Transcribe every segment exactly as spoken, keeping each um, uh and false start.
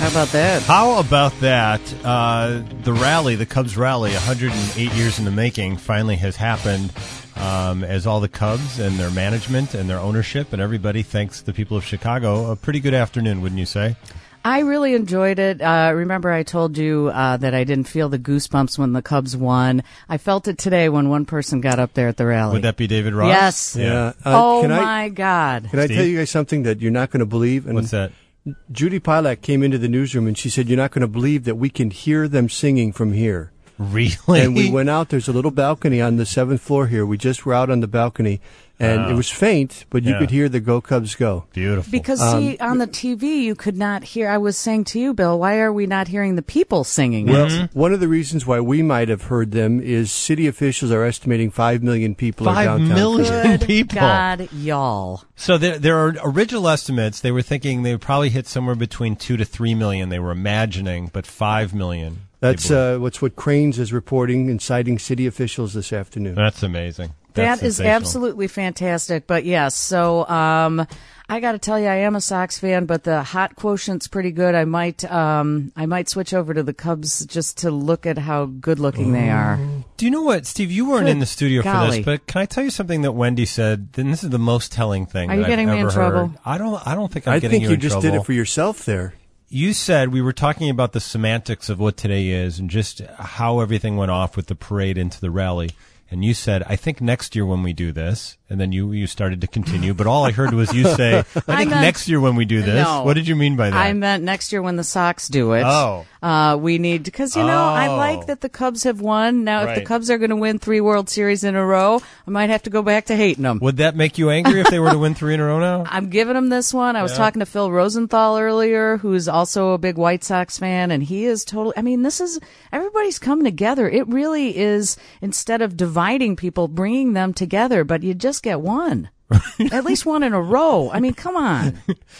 How about that? How about that? Uh, the rally, the Cubs rally, one hundred eight years in the making, finally has happened. Um, as all the Cubs and their management and their ownership and everybody thanks the people of Chicago. A pretty good afternoon, wouldn't you say? I really enjoyed it. Uh, remember I told you uh, that I didn't feel the goosebumps when the Cubs won. I felt it today when one person got up there at the rally. Would that be David Ross? Yes. Yeah. Uh, oh, can my I, God. Can I Steve? tell you guys something that you're not going to believe? And What's that? Judy Pilak came into the newsroom and she said, you're not going to believe that we can hear them singing from here. Really? And we went out. There's a little balcony on the seventh floor here. We just were out on the balcony, and Wow. it was faint, but you Yeah. could hear the Go Cubs Go. Beautiful. Because, Um, see, on the T V, you could not hear. I was saying to you, Bill, why are we not hearing the people singing? Well, it? one of the reasons why we might have heard them is city officials are estimating five million people are Five downtown. million Good people. God, y'all. So there, there are original estimates. They were thinking they would probably hit somewhere between two to three million. They were imagining, but five million. That's they uh, what's what Cranes is reporting and citing city officials this afternoon. That's amazing. That's That is sensational. absolutely fantastic. But yes, so um, I got to tell you, I am a Sox fan, but the hot quotient's pretty good. I might, um, I might switch over to the Cubs just to look at how good looking they are. Do you know what, Steve? You weren't Good in the studio for golly. this, but can I tell you something that Wendy said? And this is the most telling thing. Are that you getting I've me in ever trouble? heard. I don't. I don't think I'm I getting think you, you in just trouble. did it for yourself there. You said we were talking about the semantics of what today is and just how everything went off with the parade into the rally. And you said, I think next year when we do this, and then you, you started to continue, but all I heard was you say, I think I meant- next year when we do this. No. What did you mean by that? I meant next year when the Sox do it. Oh. Uh, we need, because, you know, I Oh. like that the Cubs have won. Now, if the Right. Cubs are going to win three World Series in a row, I might have to go back to hating them. Would that make you angry if they were to win three in a row now? I'm giving him this one. I was Yeah. talking to Phil Rosenthal earlier, who's also a big White Sox fan, and he is totally, I mean, this is, everybody's coming together. It really is, instead of dividing people, bringing them together, but you just get one. At least one in a row. I mean, come on.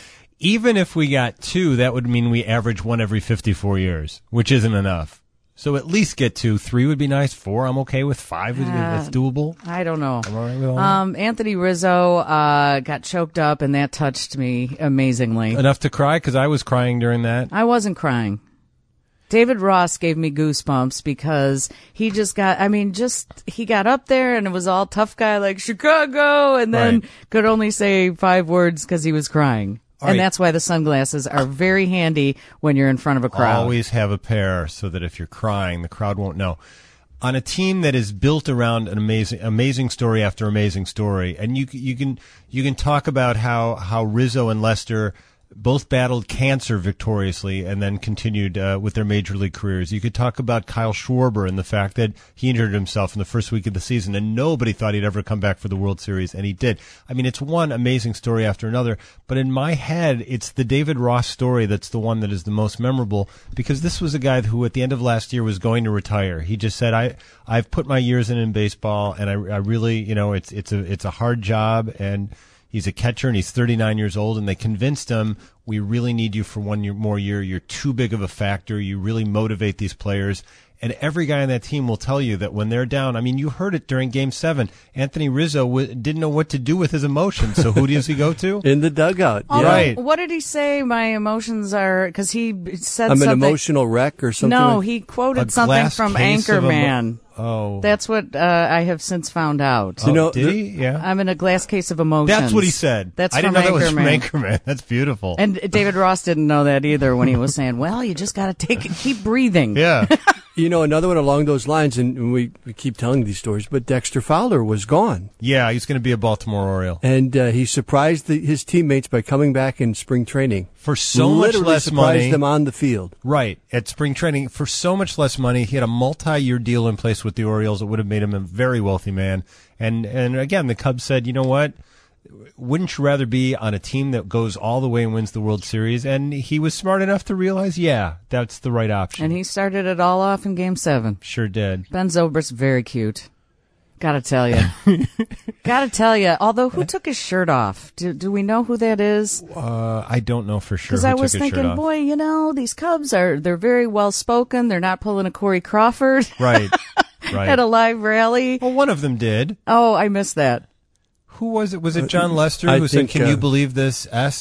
Even if we got two, that would mean we average one every fifty-four years, which isn't enough. So at least get two. Three would be nice. Four, I'm okay with. Five, is Uh, that's doable. I don't know. I'm all right with all that. Um, Anthony Rizzo uh, got choked up, and that touched me amazingly. Enough to cry, because I was crying during that. I wasn't crying. David Ross gave me goosebumps because he just got, I mean, just, he got up there and it was all tough guy like Chicago, and then Right. could only say five words because he was crying. All and right. that's why the sunglasses are very handy when you're in front of a crowd. Always have a pair so that if you're crying, the crowd won't know. On a team that is built around an amazing, amazing story after amazing story, and you you can you can talk about how how Rizzo and Lester both battled cancer victoriously and then continued uh, with their major league careers. You could talk about Kyle Schwarber and the fact that he injured himself in the first week of the season, and nobody thought he'd ever come back for the World Series, and he did. I mean, it's one amazing story after another, but in my head, it's the David Ross story that's the one that is the most memorable, because this was a guy who at the end of last year was going to retire. He just said, I, I've put my years in in baseball, and I, I really, you know, it's, it's a, it's a hard job, and he's a catcher, and he's thirty-nine years old, and they convinced him, we really need you for one year, more year. You're too big of a factor. You really motivate these players. And every guy on that team will tell you that when they're down, I mean, you heard it during Game seven. Anthony Rizzo w- didn't know what to do with his emotions. So who does he go to? In the dugout. Although, yeah. Right. What did he say? My emotions are, because he said I'm an something. emotional wreck or something. No, like- he A quoted something glass from case of emo- Anchorman. Oh. That's what uh, I have since found out. Oh, You know, did the- he? Yeah. I'm in a glass case of emotions. That's what he said. That's I didn't from know that was from Anchorman. Anchorman. That's beautiful. And David Ross didn't know that either when he was saying, well, you just got to take it, keep breathing. yeah. You know, another one along those lines, and we, we keep telling these stories, but Dexter Fowler was gone. Yeah, he's going to be a Baltimore Oriole. And uh, he surprised the, his teammates by coming back in spring training. For so much Literally less surprised money. them on the field. Right. At spring training, for so much less money, he had a multi-year deal in place with the Orioles that would have made him a very wealthy man. And and again, the Cubs said, you know what? Wouldn't you rather be on a team that goes all the way and wins the World Series? And he was smart enough to realize, yeah, that's the right option. And he started it all off in Game seven. Sure did. Ben Zobrist's very cute. Gotta tell you. Gotta tell you. Although, who took his shirt off? Do, do we know who that is? Uh, I don't know for sure. Because who I took was his shirt thinking, off. boy, you know, these Cubs are, they're very well spoken. They're not pulling a Corey Crawford Right. Right. at a live rally. Well, one of them did. Oh, I missed that. Who was it? Was it John Lester I who said, think, can uh, you believe this S?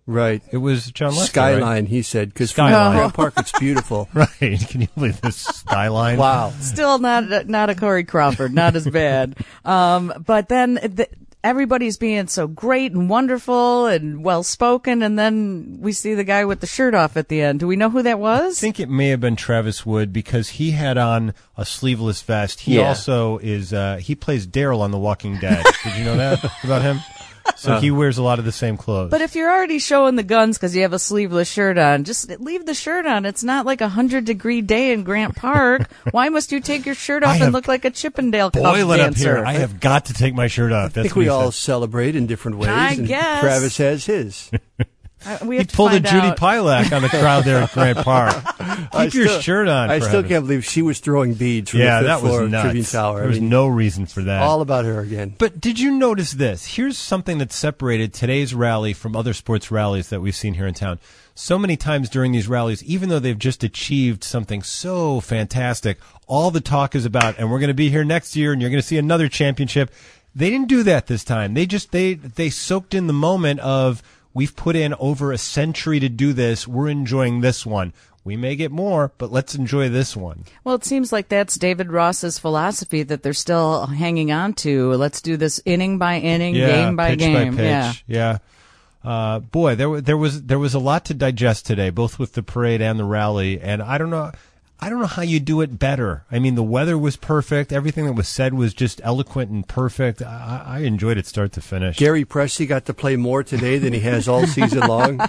Right. It was John Lester, Skyline, right? he said, because from Skyline. Grant Park it's beautiful. Right. Can you believe this skyline? Wow. Still not not a Corey Crawford, not as bad. Um, but then the, everybody's being so great and wonderful and well spoken, and then we see the guy with the shirt off at the end. Do we know who that I was? think it may have been Travis Wood because he had on a sleeveless vest. He Yeah. also is, uh, he plays Daryl on The Walking Dead. Did you know that about him? So Uh. he wears a lot of the same clothes. But if you're already showing the guns because you have a sleeveless shirt on, just leave the shirt on. It's not like a hundred degree day in Grant Park. Why must you take your shirt I off have and look like a Chippendale Cub boil it up dancer? here. I have got to take my shirt off. I That's think what we he all said. celebrate in different ways. I and guess. Travis has his. Uh, we He have to pulled a find Judy out. Pilak on the crowd there at Grant Park. Keep I your still- shirt on. I for still heaven's- can't believe she was throwing beads from Yeah, the fifth that floor was of nuts. Tribune Tower. There I was mean, no reason for that. all about her again. But did you notice this? Here's something that separated today's rally from other sports rallies that we've seen here in town. So many times during these rallies, even though they've just achieved something so fantastic, all the talk is about, and we're going to be here next year, and you're going to see another championship. They didn't do that this time. They just they they soaked in the moment of, we've put in over a century to do this. We're enjoying this one. We may get more, but let's enjoy this one. Well, it seems like that's David Ross's philosophy that they're still hanging on to. Let's do this inning by inning, game by pitch game. by pitch. Yeah. Yeah. Uh, boy, there wa- there was there was a lot to digest today, both with the parade and the rally. And I don't know, I don't know how you do it better. I mean, the weather was perfect. Everything that was said was just eloquent and perfect. I, I enjoyed it start to finish. Gary Pressey got to play more today than he has all season long.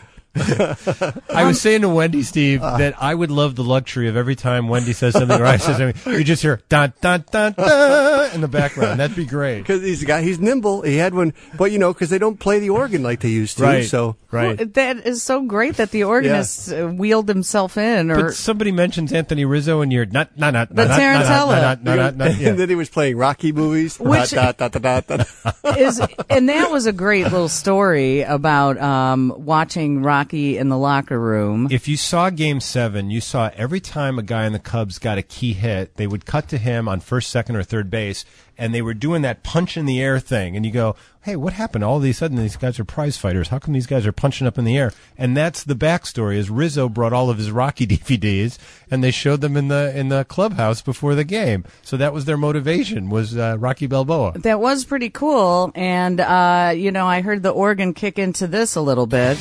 I was saying to Wendy, Steve, that I would love the luxury of every time Wendy says something or I say something, you just hear dun dun dun dun in the background. That'd be great. Because he's a guy, he's nimble. He had one, but you know, because they don't play the organ like they used to. Right. So Right. Well, that is so great that the organist uh, wheeled himself in. Or But somebody mentions Anthony Rizzo and you're not, not, not, The not, Tarantella. not, not, not, not, yeah. and then he was playing Rocky movies. Which- Da, da, da, da, da, da. is and that was a great little story about um, watching Rocky in the locker room. If you saw Game Seven, you saw every time a guy in the Cubs got a key hit, they would cut to him on first, second, or third base, and they were doing that punch in the air thing. And you go, "Hey, what happened? All of a sudden, these guys are prize fighters. How come these guys are punching up in the air?" And that's the backstory. Is Rizzo brought all of his Rocky D V Ds, and they showed them in the in the clubhouse before the game. So that was their motivation. Was uh, Rocky Balboa? That was pretty cool, and uh, you know, I heard the organ kick into this a little bit.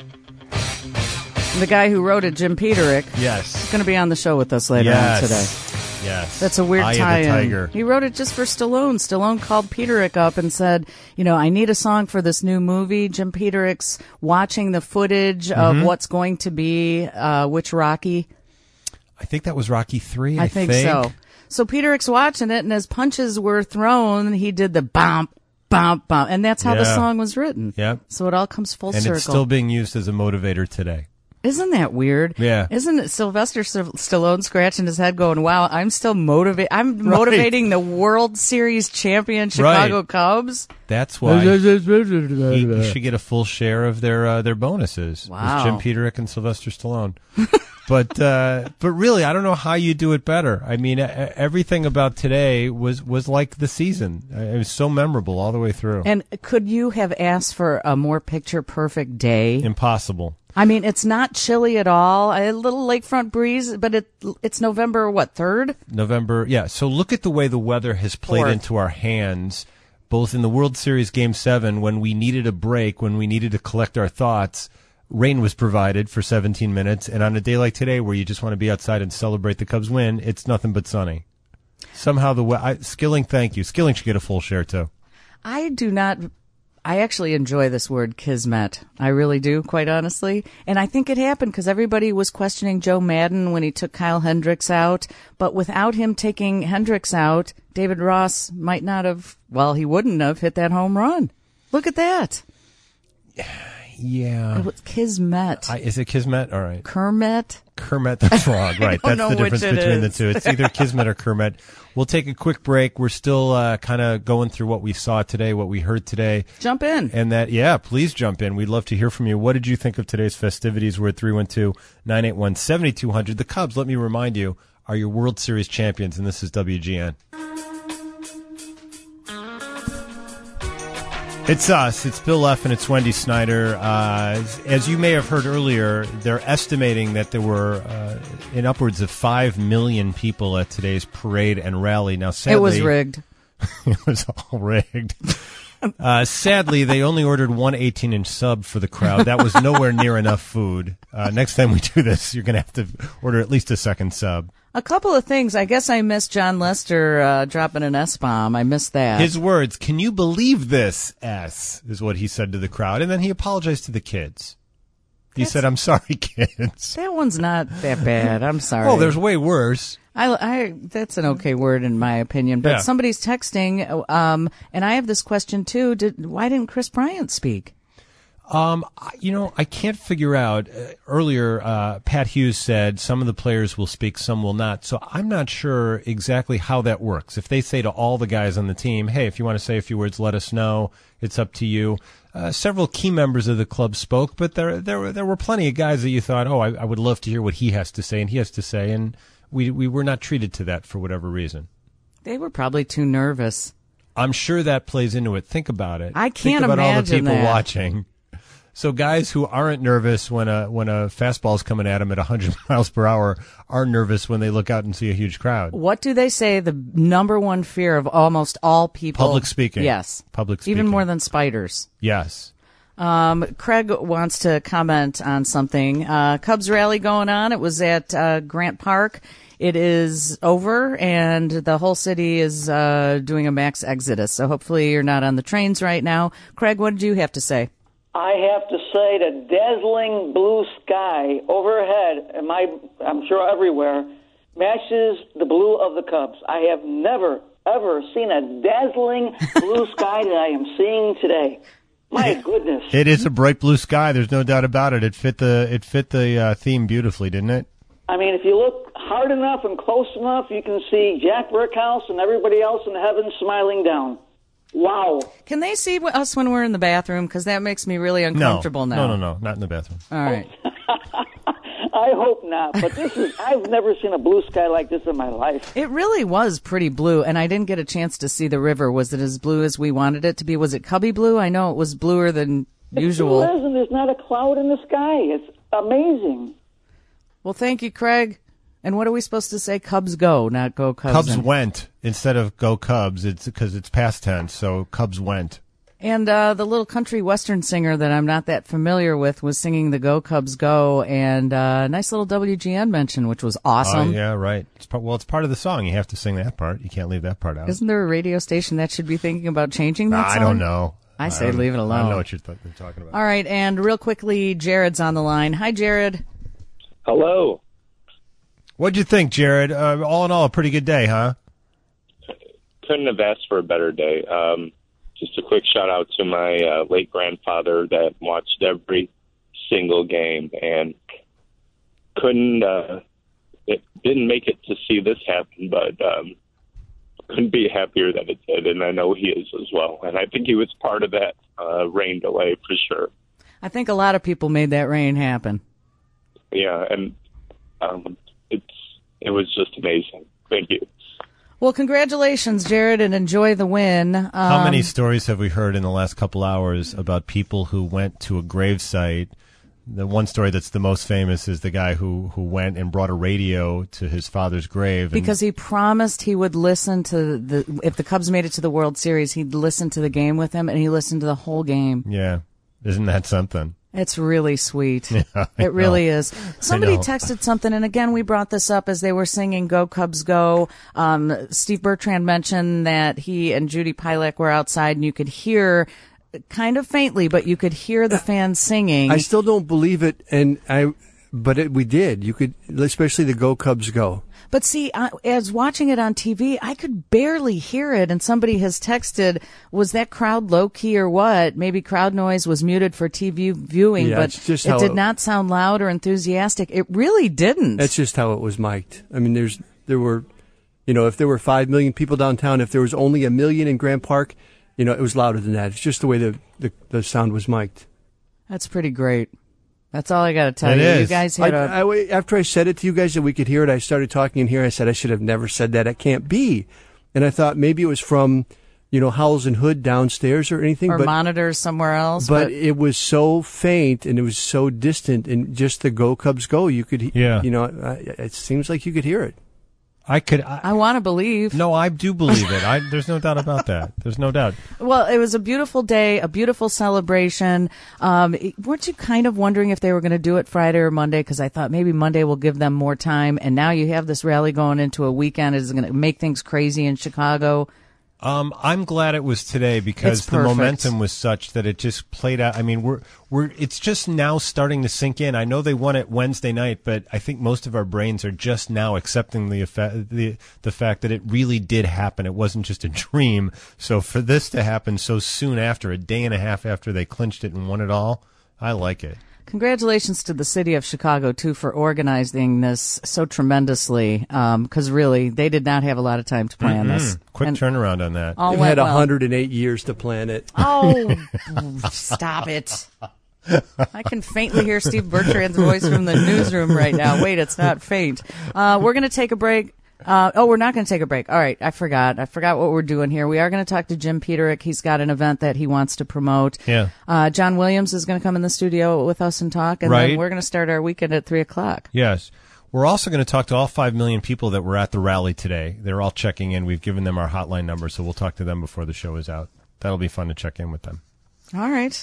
The guy who wrote it, Jim Peterick, Yes. is going to be on the show with us later yes. on today. Yes. That's a weird Eye of the tie-in. Tiger. He wrote it just for Stallone. Stallone called Peterick up and said, you know, I need a song for this new movie. Jim Peterick's watching the footage Mm-hmm. of what's going to be uh, which Rocky. I think that was Rocky Three. I, I think, so. So Peterick's watching it, and as punches were thrown, he did the bump, bump, bump, and that's how the Yeah. song was written. Yep. So it all comes full And circle. it's still being used as a motivator today. Isn't that weird? Yeah. Isn't it Sylvester St- Stallone scratching his head going, wow, I'm still motivating, I'm motivating the World Series champion Chicago Right. Cubs? That's why he, he should get a full share of their uh, their bonuses. was Wow. Jim Peterick and Sylvester Stallone. but uh, but really, I don't know how you do it better. I mean, uh, everything about today was, was like the season. Uh, It was so memorable all the way through. And could you have asked for a more picture perfect day? Impossible. I mean, it's not chilly at all. A little lakefront breeze, but it it's November, what, third? November, yeah. So look at the way the weather has played Fourth. into our hands, both in the World Series Game seven, when we needed a break, when we needed to collect our thoughts. Rain was provided for seventeen minutes, and on a day like today where you just want to be outside and celebrate the Cubs win, it's nothing but sunny. Somehow the we- I, Skilling, thank you. Skilling should get a full share, too. I do not. I actually enjoy this word kismet. I really do, quite honestly. And I think it happened because everybody was questioning Joe Madden when he took Kyle Hendricks out. But without him taking Hendricks out, David Ross might not have, well, he wouldn't have hit that home run. Look at that. Yeah. It was kismet. I, is it Kismet? All right. Kermit. Kermit, that's wrong. Right. don't That's know the difference which it between the is. two. It's either Kismet or Kermit. We'll take a quick break. We're still uh, kind of going through what we saw today, what we heard today. Jump in. And that, yeah, please jump in. We'd love to hear from you. What did you think of today's festivities? We're at three one two, nine eight one, seven two zero zero. The Cubs, let me remind you, are your World Series champions, and this is W G N. It's us. It's Bill Leff and it's Wendy Snyder. Uh, as you may have heard earlier, they're estimating that there were uh, in upwards of five million people at today's parade and rally. Now, sadly, it was rigged. It was all rigged. Uh, sadly, they only ordered one eighteen-inch sub for the crowd. That was nowhere near enough food. Uh, next time we do this, you're going to have to order at least a second sub. A couple of things. I guess I missed John Lester uh, dropping an S-bomb. I missed that. His words, "Can you believe this, S?" is what he said to the crowd. And then he apologized to the kids. He That's, said, "I'm sorry, kids." That one's not that bad. I'm sorry. Oh, there's way worse. I, I, that's an okay word in my opinion. But Yeah. somebody's texting, um, and I have this question too. Did, why didn't Chris Bryant speak? Um, I- you know, I can't figure out. Uh, earlier, uh, Pat Hughes said some of the players will speak, some will not. So I'm not sure exactly how that works. If they say to all the guys on the team, "Hey, if you want to say a few words, let us know. It's up to you." Uh, several key members of the club spoke, but there there were there were plenty of guys that you thought, "Oh, I, I would love to hear what he has to say," and he has to say, and we we were not treated to that for whatever reason. They were probably too nervous. I'm sure that plays into it. Think about it. I can't Think about all the imagine people that. watching. So guys who aren't nervous when a when a fastball's coming at them at one hundred miles per hour are nervous when they look out and see a huge crowd. What do they say the number one fear of almost all people? Public speaking. Yes. Public speaking. Even more than spiders. Yes. Um, Craig wants to comment on something. Uh, Cubs rally going on. It was at uh, Grant Park. It is over, and the whole city is uh, doing a max exodus. So hopefully you're not on the trains right now. Craig, what did you have to say? I have to say the dazzling blue sky overhead, and my, I'm sure everywhere, matches the blue of the Cubs. I have never, ever seen a dazzling blue sky that I am seeing today. My goodness. It is a bright blue sky. There's no doubt about it. It fit the it fit the uh, theme beautifully, didn't it? I mean, if you look hard enough and close enough, you can see Jack Brickhouse and everybody else in heaven smiling down. Wow. Can they see us when we're in the bathroom? Because that makes me really uncomfortable no. now. No, no, no, not in the bathroom. All right. I hope not, but this is, I've never seen a blue sky like this in my life. It really was pretty blue, and I didn't get a chance to see the river. Was it as blue as we wanted it to be? Was it Cubby blue? I know it was bluer than usual. It is, and there's not a cloud in the sky. It's amazing. Well, thank you, Craig. And what are we supposed to say? Cubs go, not go Cubs. Cubs in. went instead of go Cubs. It's because it's past tense, so Cubs went. And uh, the little country western singer that I'm not that familiar with was singing the Go Cubs Go, and uh, nice little W G N mention, which was awesome. Oh, yeah, right. It's part, well, it's part of the song. You have to sing that part. You can't leave that part out. Isn't there a radio station that should be thinking about changing that I song? don't know. I say I don't- leave it alone. I don't know what you're, th- you're talking about. All right, and real quickly, Jared's on the line. Hi, Jared. Hello. What'd you think, Jared? Uh, all in all, a pretty good day, huh? Couldn't have asked for a better day. Um, just a quick shout out to my uh, late grandfather that watched every single game and couldn't, uh, it didn't make it to see this happen, but um, couldn't be happier that it did, and I know he is as well. And I think he was part of that uh, rain delay for sure. I think a lot of people made that rain happen. Yeah, and um, it's it was just amazing. Thank you. Well, congratulations, Jared, and enjoy the win. Um, How many stories have we heard in the last couple hours about people who went to a gravesite? The one story that's the most famous is the guy who, who went and brought a radio to his father's grave. And Because he promised he would listen to the, if the Cubs made it to the World Series, he'd listen to the game with him, and he listened to the whole game. yeah, isn't that something? It's really sweet. Yeah, I it really know. is. Somebody know. texted something, and again, we brought this up as they were singing Go Cubs Go. Um, Steve Bertrand mentioned that he and Judy Pilek were outside, and you could hear, kind of faintly, but you could hear the fans singing. I still don't believe it, and I, but it, we did. You could, especially the Go Cubs Go. But see, I, as watching it on T V, I could barely hear it, and somebody has texted, was that crowd low-key or what? Maybe crowd noise was muted for T V viewing, Yeah, but it's just it how did it- not sound loud or enthusiastic. It really didn't. That's just how it was mic'd. I mean, there's there were, you know, if there were five million people downtown, if there was only a million in Grant Park, you know, it was louder than that. It's just the way the the, the sound was mic'd. That's pretty great. That's all I got to tell It you. is. You guys I, had a I- after I said it to you guys that we could hear it, I started talking in here. I said I should have never said that. It can't be. And I thought maybe it was from you know, Howells and Hood downstairs or anything. Or but, monitors somewhere else. But, But, it was so faint and it was so distant, and just the Go Cubs Go, you could, he- Yeah. you know, uh, it seems like you could hear it. I could. I, I want to believe. no, I do believe it. I, there's no doubt about that. There's no doubt. Well, it was a beautiful day, a beautiful celebration. Um, weren't you kind of wondering if they were going to do it Friday or Monday? Because I thought maybe Monday will give them more time. And now you have this rally going into a weekend. Is going to make things crazy in Chicago. Um, I'm glad it was today because It's the perfect. momentum was such that it just played out. I mean, we're we're it's just now starting to sink in. I know they won it Wednesday night, but I think most of our brains are just now accepting the effect, the the fact that it really did happen. It wasn't just a dream. So for this to happen so soon after, a day and a half after they clinched it and won it all, I like it. Congratulations to the city of Chicago, too, for organizing this so tremendously, because really, they did not have a lot of time to plan this. Quick And turnaround on that. all They've went had well. one hundred eight years to plan it. Oh, stop it. I can faintly hear Steve Bertrand's voice from the newsroom right now. Wait, it's not faint. Uh, we're going to take a break. Uh, oh, we're not going to take a break. All right. I forgot. I forgot what we're doing here. We are going to talk to Jim Peterick. He's got an event that he wants to promote. Yeah. Uh, John Williams is going to come in the studio with us and talk. And Right. then we're going to start our weekend at three o'clock. Yes. We're also going to talk to all five million people that were at the rally today. They're all checking in. We've given them our hotline number, so we'll talk to them before the show is out. That'll be fun to check in with them. All right.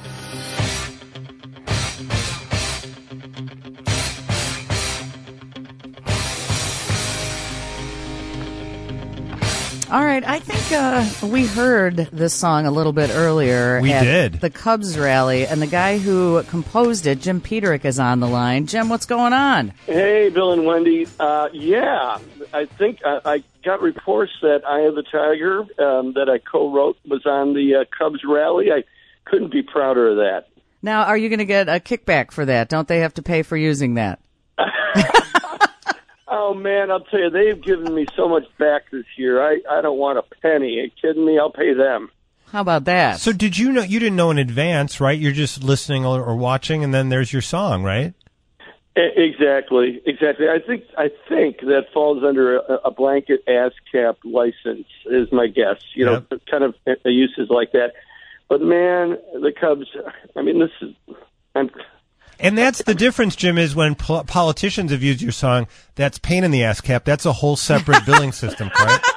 All right, I think uh, we heard this song a little bit earlier. We at did. The Cubs rally, and the guy who composed it, Jim Peterick, is on the line. Jim, what's going on? Hey, Bill and Wendy. Uh, yeah, I think I, I got reports that Eye of the Tiger um, that I co-wrote was on the uh, Cubs rally. I couldn't be prouder of that. Now, are you going to get a kickback for that? Don't they have to pay for using that? Oh, man, I'll tell you, they've given me so much back this year. I, I don't want a penny. Are you kidding me? I'll pay them. How about that? So did you know, you didn't know in advance, right? You're just listening or, or watching, and then there's your song, right? E- Exactly, exactly. I think I think that falls under a, a blanket ASCAP license, is my guess. You know, Yep. kind of uh, uses like that. But man, the Cubs. I mean, this is. I'm, And that's the difference, Jim, is when po- politicians have used your song, that's pain in the ass cap. That's a whole separate billing system, correct?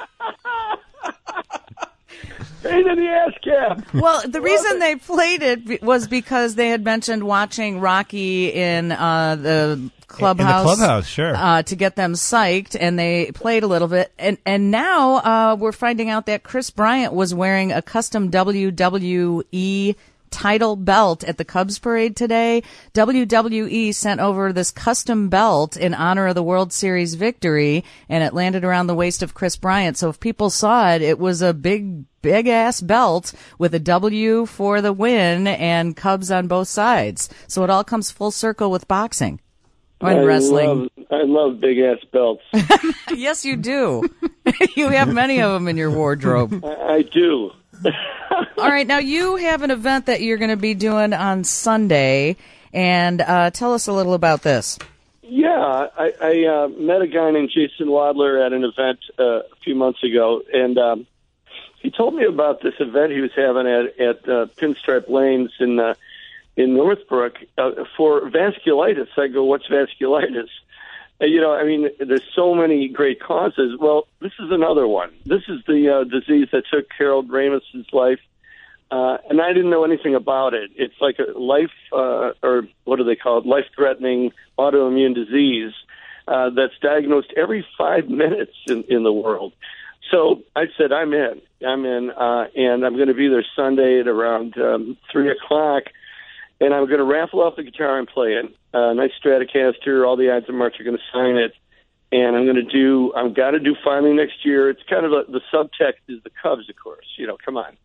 pain in the ASCAP. Well, the reason they played it was because they had mentioned watching Rocky in uh, the clubhouse. In the clubhouse, sure. Uh, to get them psyched, and they played a little bit. And and now uh, we're finding out that Chris Bryant was wearing a custom W W E title belt at the Cubs parade today. W W E sent over this custom belt in honor of the World Series victory, and it landed around the waist of Chris Bryant. So if people saw it, it was a big, big ass belt with a W for the win and Cubs on both sides. So it all comes full circle with boxing and I Wrestling. Love, I love big ass belts. Yes, you do. You have many of them in your wardrobe. I, I do. All right, now you have an event that you're going to be doing on Sunday, and uh, tell us a little about this. Yeah, I, I uh, met a guy named Jason Wadler at an event uh, a few months ago, and um, he told me about this event he was having at, at uh, Pinstripe Lanes in uh, in Northbrook uh, for vasculitis. I go, what's vasculitis? You know, I mean, there's so many great causes. Well, this is another one. This is the uh, disease that took Harold Ramis's life, uh, and I didn't know anything about it. It's like a life, uh, or what do they call it, life-threatening autoimmune disease uh, that's diagnosed every five minutes in, in the world. So I said, I'm in. I'm in, uh, and I'm going to be there Sunday at around um, three o'clock. And I'm going to raffle off the guitar I'm playing. Uh, nice Stratocaster. All the odds and marks are going to sign it. And I'm going to do, I've got to do finally next year. It's kind of a, the subtext is the Cubs, of course. You know, come on.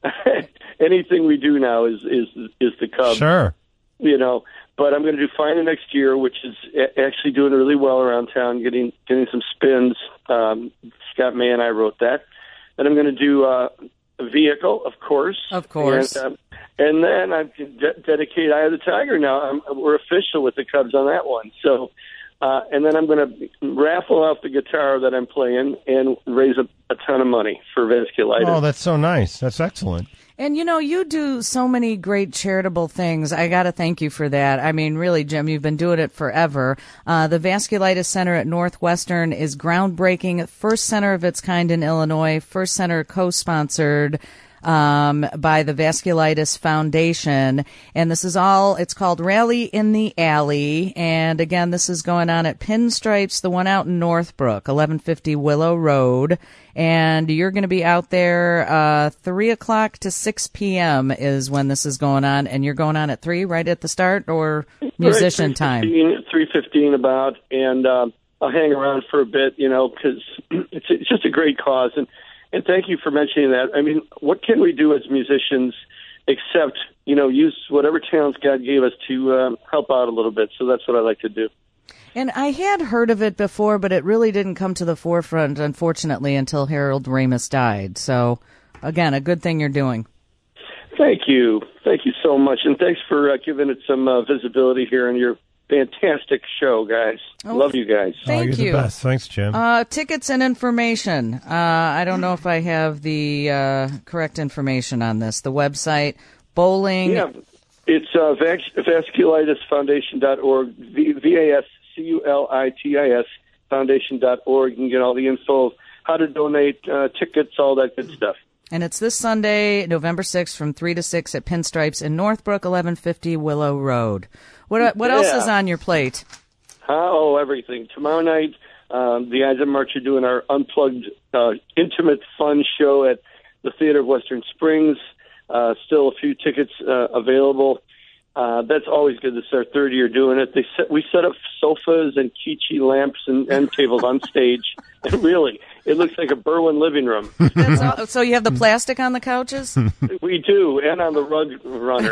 Anything we do now is, is, is the Cubs. Sure. You know, but I'm going to do finally next year, which is a- actually doing really well around town, getting, getting some spins. Um, Scott May and I wrote that. And I'm going to do, uh, a vehicle, of course. Of course. And, um, And then I de- dedicate Eye of the Tiger now. I'm, we're official with the Cubs on that one. So Uh, and then I'm going to raffle off the guitar that I'm playing and raise a, a ton of money for vasculitis. Oh, that's so nice. That's excellent. And, you know, you do so many great charitable things. I got to thank you for that. I mean, really, Jim, you've been doing it forever. Uh, the Vasculitis Center at Northwestern is groundbreaking, first center of its kind in Illinois, first center co-sponsored um, by the Vasculitis Foundation. And this is all, it's called Rally in the Alley. And again, this is going on at Pinstripes, the one out in Northbrook, eleven fifty Willow Road. And you're going to be out there uh three o'clock to six p.m. is when this is going on. And you're going on at three, right at the start, or musician right, time? three fifteen about, and um, I'll hang around for a bit, you know, because it's, it's just a great cause. And, and thank you for mentioning that. I mean, what can we do as musicians except, you know, use whatever talents God gave us to um, help out a little bit? So that's what I like to do. And I had heard of it before, but it really didn't come to the forefront, unfortunately, until Harold Ramis died. So, again, a good thing you're doing. Thank you. Thank you so much. And thanks for uh, giving it some uh, visibility here in your fantastic show, guys. Oh, Love you guys. Thank oh, you're you. the best. Thanks, Jim. Uh, tickets and information. Uh, I don't know if I have the uh, correct information on this. The website, bowling. Yeah, it's uh, vac- vasculitis foundation dot org, V A S C U L I T I S foundation dot org. You can get all the info, how to donate, uh, tickets, all that good stuff. And it's this Sunday, November sixth, from three to six at Pinstripes in Northbrook, eleven fifty Willow Road. What what else Yeah. is on your plate? Oh, everything. Tomorrow night, um, the Ides of March are doing our unplugged, uh, intimate, fun show at the Theater of Western Springs. Uh, still a few tickets uh, available. Uh, that's always good. This is our third year doing it. They set, we set up sofas and quiche lamps and end tables on stage. And really, it looks like a Berwyn living room. That's all, so you have the plastic on the couches? We do, and on the rug runner.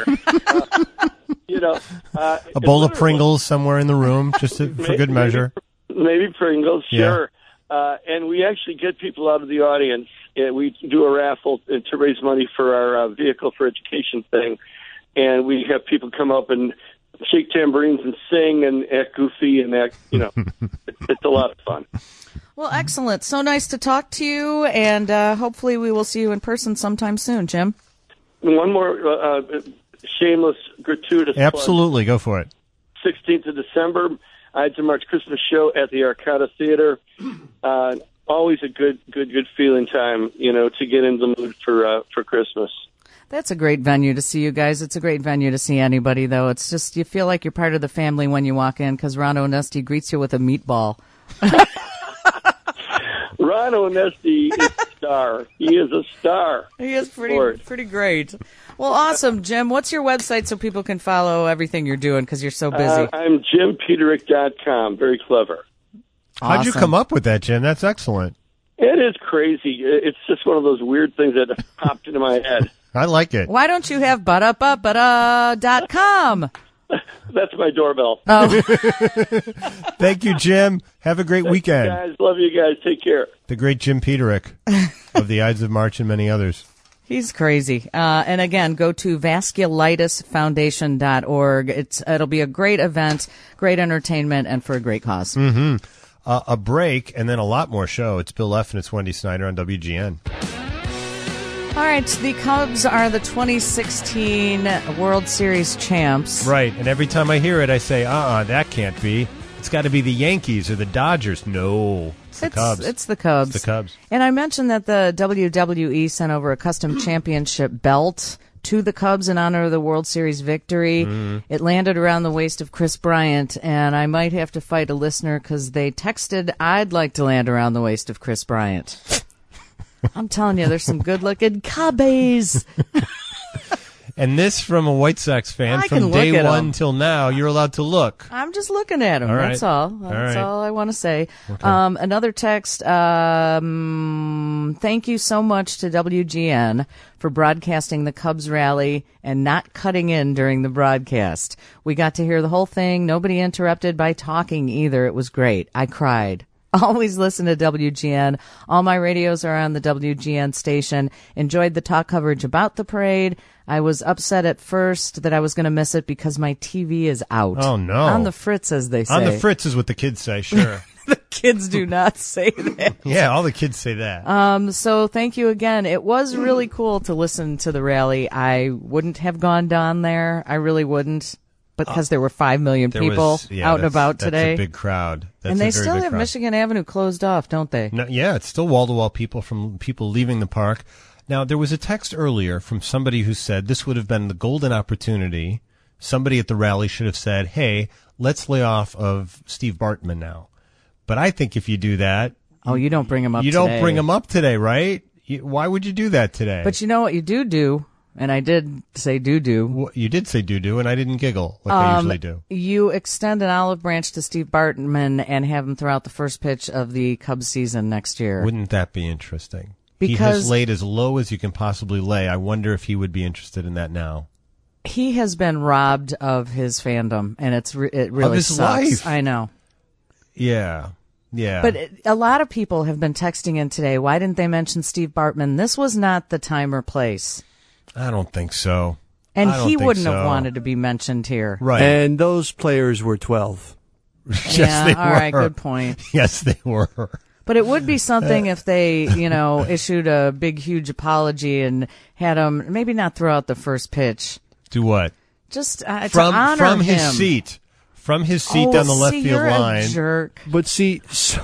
Uh, you know, uh, A bowl of literally- Pringles somewhere in the room, just to, for good measure. Maybe, maybe Pringles, Yeah. sure. Uh, and we actually get people out of the audience. And we do a raffle to raise money for our uh, vehicle for education thing. And we have people come up and shake tambourines and sing and act goofy and act, you know, it, it's a lot of fun. Well, excellent. So nice to talk to you, and uh, hopefully we will see you in person sometime soon, Jim. One more uh, uh, shameless, gratuitous plug. Absolutely, go for it. sixteenth of December, Ides of March Christmas show at the Arcata Theater. Uh, always a good, good, good feeling time, you know, to get in the mood for uh, for Christmas. That's a great venue to see you guys. It's a great venue to see anybody, though. It's just, you feel like you're part of the family when you walk in, because Ron Onesti greets you with a meatball. Ron Onesti is a star. He is a star. He is pretty Lord. pretty great. Well, awesome, Jim. What's your website so people can follow everything you're doing, because you're so busy? Uh, I'm jim peterick dot com. Very clever. How'd you Awesome. come up with that, Jim? That's excellent. It is crazy. It's just one of those weird things that popped into my head. I like it. Why don't you have ba-da-ba-ba-da dot com? That's my doorbell. Oh, Thank you, Jim. Have a great weekend. Guys, love you guys. Take care. The great Jim Peterick of the Ides of March and many others. he's crazy. Uh, and again, go to vasculitis foundation dot org. It's, it'll be a great event, great entertainment, and for a great cause. Mm-hmm. Uh, a break and then a lot more show. It's Bill F. and it's Wendy Snyder on W G N. All right, the Cubs are the twenty sixteen World Series champs. Right, and every time I hear it, I say, uh-uh, that can't be. It's got to be the Yankees or the Dodgers. No, it's the It's, Cubs. it's the Cubs. It's the Cubs. And I mentioned that the W W E sent over a custom championship belt to the Cubs in honor of the World Series victory. Mm-hmm. It landed around the waist of Chris Bryant, and I might have to fight a listener because they texted, I'd like to land around the waist of Chris Bryant. I'm telling you, there's some good-looking Cubbies. And this from a White Sox fan I from can day look at one 'em. till now. You're allowed to look. I'm just looking at them. All right. That's all. All That's right. all I want to say. Okay. Um, another text. Um, thank you so much to W G N for broadcasting the Cubs rally and not cutting in during the broadcast. We got to hear the whole thing. Nobody interrupted by talking either. It was great. I cried. Always listen to W G N. All my radios are on the W G N station. Enjoyed the talk coverage about the parade. I was upset at first that I was going to miss it because my T V is out. Oh, no. On the fritz, as they say. On the fritz is what the kids say, sure. The kids do not say that. Yeah, all the kids say that. Um, so thank you again. It was really cool to listen to the rally. I wouldn't have gone down there. I really wouldn't. Because there were five million There people was- yeah, out and that's- about today. That's a big crowd. That's and a they very still big have crowd. Michigan Avenue closed off, don't they? No, yeah, it's still wall-to-wall people from people leaving the park. Now, there was a text earlier from somebody who said this would have been the golden opportunity. Somebody at the rally should have said, hey, let's lay off of Steve Bartman now. But I think if you do that, Oh, you don't bring him up you today. don't bring him up today, right? You, why would you do that today? But you know what you do do, and I did say do do. Well, you did say doo-doo, and I didn't giggle like I usually do. You extend an olive branch to Steve Bartman and have him throw out the first pitch of the Cubs season next year. Wouldn't that be interesting? He Because- has laid as low as you can possibly lay. I wonder if he would be interested in that now. He has been robbed of his fandom, and it's re- it really his sucks. life. I know. Yeah. Yeah. But it, a lot of people have been texting in today. Why didn't they mention Steve Bartman? This was not the time or place. I don't think so. And I don't he think wouldn't so. have wanted to be mentioned here. Right. And those players were twelve. yes, yeah, they all were. right, good point. Yes, they were. But it would be something if they, you know, issued a big, huge apology and had him maybe not throw out the first pitch. Do what? Just uh, From to honor from him. his seat. From his seat oh, down the left see, field you're line. A jerk. But see, so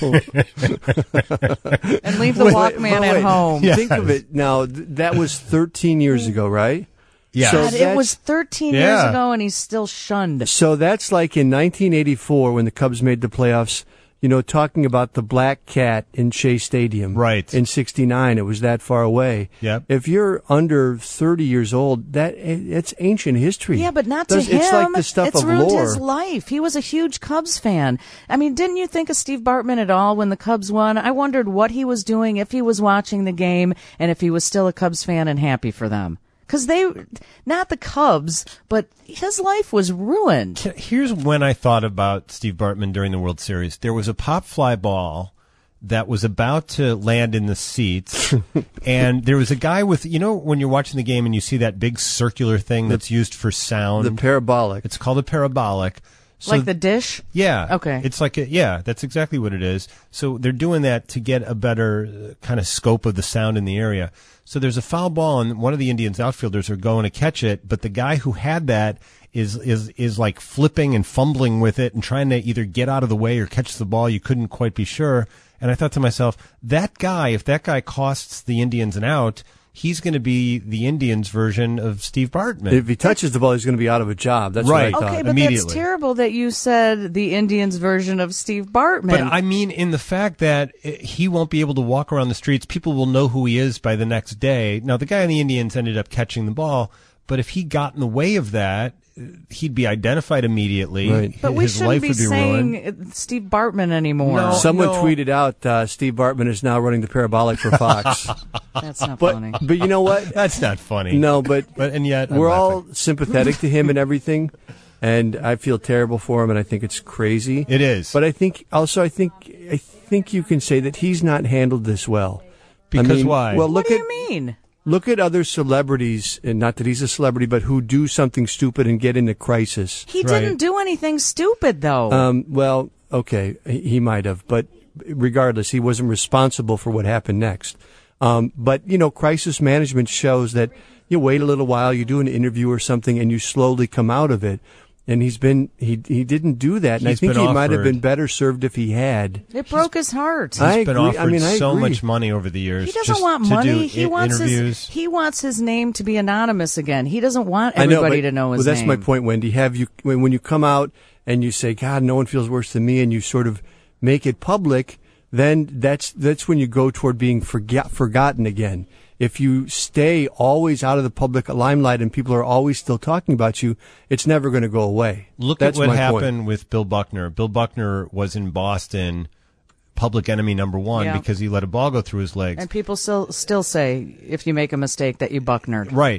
And leave the Wait, Walkman wait, at wait. home. Yeah. think of it now. th- That was thirteen years ago, right? Yeah. So God, it that's- was thirteen Yeah. years ago, and he's still shunned. So that's like in nineteen eighty-four when the Cubs made the playoffs, you know, talking about the black cat in Shea Stadium. Right. In sixty-nine, it was that far away. Yep. If you're under thirty years old, that it's ancient history. Yeah, but not to Does- him. It's like the stuff it's of ruined lore. his life. He was a huge Cubs fan. I mean, didn't you think of Steve Bartman at all when the Cubs won? I wondered what he was doing, if he was watching the game, and if he was still a Cubs fan and happy for them. Because they, not the Cubs, but his life was ruined. Here's when I thought about Steve Bartman during the World Series. There was a pop fly ball that was about to land in the seats, and there was a guy with, you know, when you're watching the game and you see that big circular thing that's used for sound. The parabolic. It's called a parabolic. So like the dish? Yeah. Okay. It's like a, yeah, that's exactly what it is. So they're doing that to get a better uh, kind of scope of the sound in the area. So there's a foul ball, and one of the Indians outfielders are going to catch it, but the guy who had that is is is like flipping and fumbling with it and trying to either get out of the way or catch the ball. You couldn't quite be sure. And I thought to myself, that guy, if that guy costs the Indians an out, he's going to be the Indians' version of Steve Bartman. If he touches the ball, he's going to be out of a job. That's Right. what I thought. Okay, but Immediately. that's terrible that you said the Indians' version of Steve Bartman. But I mean, in the fact that uh, he won't be able to walk around the streets, people will know who he is by the next day. Now, the guy on the Indians ended up catching the ball, but if he got in the way of that, uh, he'd be identified immediately. Right. But we His shouldn't life be would be saying ruined. uh, Steve Bartman anymore. No. Someone no. tweeted out uh, Steve Bartman is now running the parabolic for Fox. That's not but funny. but you know what? That's not funny. No, but But and yet I'm we're laughing. all sympathetic to him and everything, and I feel terrible for him, and I think it's crazy. It is. But I think also I think I think you can say that he's not handled this well. I Because mean, why? Well, What look do at you mean? look at other celebrities, and not that he's a celebrity, but who do something stupid and get into crisis. He Right. didn't do anything stupid, though. Um, well, okay, he he might have, but regardless, he wasn't responsible for what happened next. Um, but, you know, crisis management shows that you wait a little while, you do an interview or something, and you slowly come out of it. And he's been, he he didn't do that. And I He's think been he might have offered- been better served if he had. it broke his heart. I He's been agree. offered I mean, I so agree. much money over the years. He doesn't just want to money. do He i- wants interviews. his he wants his name to be anonymous again. He doesn't want I know, everybody but- to know his well, that's name. my point, Wendy. Have you, when, when you come out and you say, God, no one feels worse than me, and you sort of make it public, then that's, that's when you go toward being forget, forgotten again. If you stay always out of the public limelight and people are always still talking about you, it's never going to go away. Look That's at what my happened point. with Bill Buckner. Bill Buckner was in Boston, public enemy number one, Yeah. because he let a ball go through his legs. And people still still say if you make a mistake that you bucknered. Right.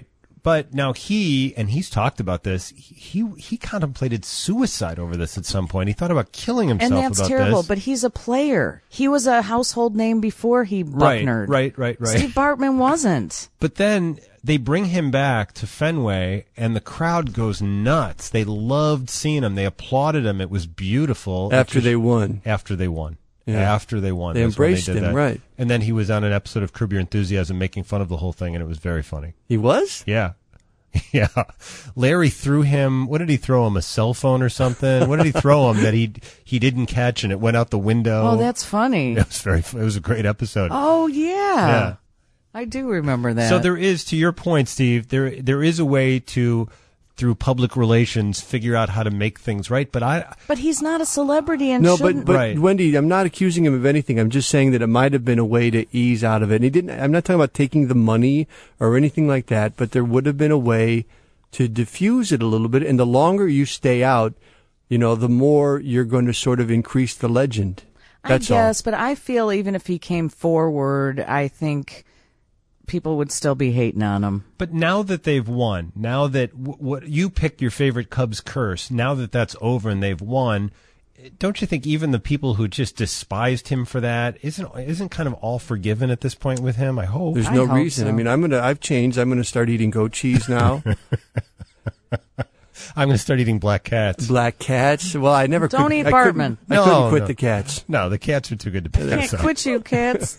But now he, and he's talked about this, he he contemplated suicide over this at some point. He thought about killing himself and that's about terrible, this. but he's a player. He was a household name before he Right, Bucknered. right, right, right. Steve Bartman wasn't. But then they bring him back to Fenway, and the crowd goes nuts. They loved seeing him. They applauded him. It was beautiful. After It just- they won. After they won. Yeah. After they won. They That's when embraced did him, that. right. And then he was on an episode of Curb Your Enthusiasm making fun of the whole thing, and it was very funny. He was? Yeah. Yeah. Larry threw him, what did he throw him, a cell phone or something? What did he throw him that he he didn't catch and it went out the window? Oh, that's funny. It was very, it was a great episode. Oh, yeah. Yeah. I do remember that. So there is, to your point, Steve, there there is a way to, through public relations, figure out how to make things right. But I, But he's not a celebrity and No, shouldn't. but, but Right. Wendy, I'm not accusing him of anything. I'm just saying that it might have been a way to ease out of it. And he didn't. I'm not talking about taking the money or anything like that, but there would have been a way to diffuse it a little bit. And the longer you stay out, you know, the more you're going to sort of increase the legend. That's I guess, all. but I feel even if he came forward, I think people would still be hating on him. but now that they've won, now that w- what you picked your favorite Cubs curse, now that that's over and they've won, don't you think even the people who just despised him for that isn't isn't kind of all forgiven at this point with him? I hope. There's I no hope reason. so. I mean, I'm gonna. I've changed. I'm gonna start eating goat cheese now. I'm going to start eating black cats. Black cats. Well, I never. Don't could, eat I Bartman. couldn't- I No, couldn't quit no. the cats. No, the cats are too good to pick. Can't so. quit you, cats.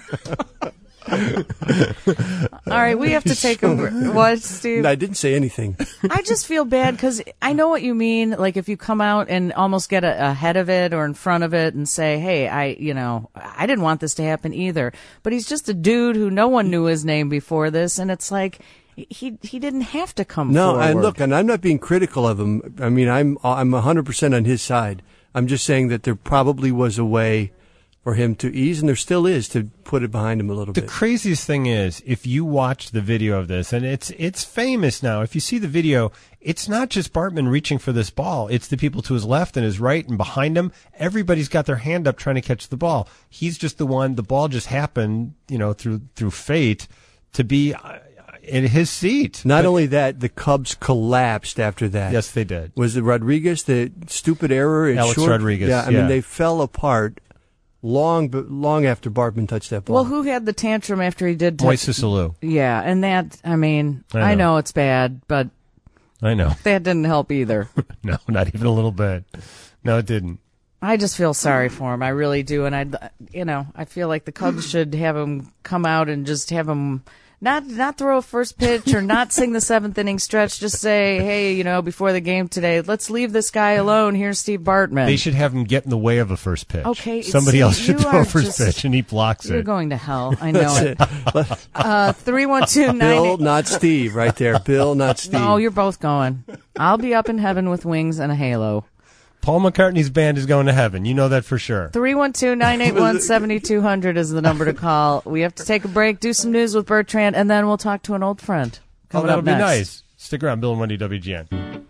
All right, we have to take a br- what, Steve? I didn't say anything. I just feel bad because I know what you mean. Like if you come out and almost get a, ahead of it or in front of it and say, "Hey, I, you know, I didn't want this to happen either." But he's just a dude who no one knew his name before this, and it's like he he didn't have to come No, forward. and look, and I'm not being critical of him. I mean, I'm I'm one hundred percent on his side. I'm just saying that there probably was a way for him to ease, and there still is, to put it behind him a little The bit. craziest thing is, if you watch the video of this, and it's it's famous now. If you see the video, it's not just Bartman reaching for this ball. It's the people to his left and his right and behind him. Everybody's got their hand up trying to catch the ball. He's just the one. The ball just happened, you know, through through fate, to be uh, in his seat. Not But- only that, the Cubs collapsed after that. Yes, they did. Was it Rodriguez, the stupid error? in Alex short? Rodriguez, Yeah, I yeah. mean, they fell apart long, but long after Bartman touched that ball. Well, who had the tantrum after he did? Moises touch- Alou. Yeah, and that I mean, I I know. know it's bad, but I know. that didn't help either. No, not even a little bit. No, it didn't. I just feel sorry for him. I really do, and I, you know, I feel like the Cubs should have him come out and just have him not not throw a first pitch or not sing the seventh inning stretch. Just say, hey, you know, before the game today, let's leave this guy alone. Here's Steve Bartman. They should have him get in the way of a first pitch. Okay, Somebody see, else should you throw a are first just- pitch, and he blocks You're it. going to hell. I know That's it. it. Uh, three one two nine. Bill, not Steve, right there. Bill, not Steve. No, you're both going. I'll be up in heaven with wings and a halo. Paul McCartney's band is going to heaven. You know that for sure. three one two, nine eight one, seven two zero zero is the number to call. We have to take a break, do some news with Bertrand, and then we'll talk to an old friend. Oh, Coming that'll up be next. nice. Stick around. Bill and Wendy, W G N.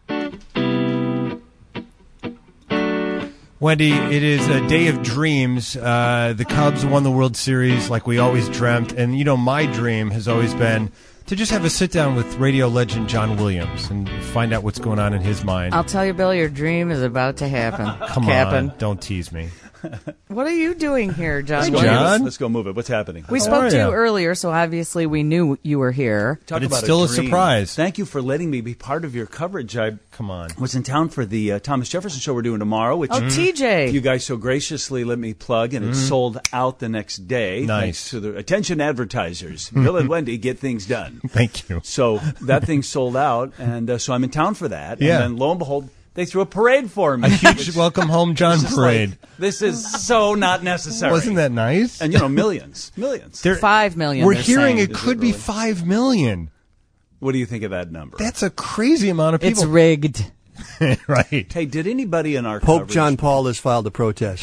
Wendy, it is a day of dreams. Uh, the Cubs won the World Series like we always dreamt. And, you know, my dream has always been to just have a sit-down with radio legend John Williams and find out what's going on in his mind. I'll tell you, Bill, your dream is about to happen. Come Cap'n. on. Don't tease me. What are you doing here, John? Hey, Williams? John. Let's, let's go move it. What's happening? We How spoke are to you ya? earlier, so obviously we knew you were here. Talk But it's about still a dream. surprise. Thank you for letting me be part of your coverage. I Come on. was in town for the uh, Thomas Jefferson show we're doing tomorrow, which Oh, T J. you guys so graciously let me plug, and it sold out the next day. Nice. Thanks to the attention advertisers. Bill and Wendy get things done. Thank you. So that thing sold out, and uh, so I'm in town for that. Yeah. And then lo and behold, they threw a parade for me. A huge welcome home John It's just parade. like, this is so not necessary. Wasn't that nice? And you know, millions, millions. There- Five million. We're they're hearing saying. it could be really? five million. What do you think of that number? That's a crazy amount of people. It's rigged. Right. Hey, did anybody in our Pope coverage- John Paul has filed a protest.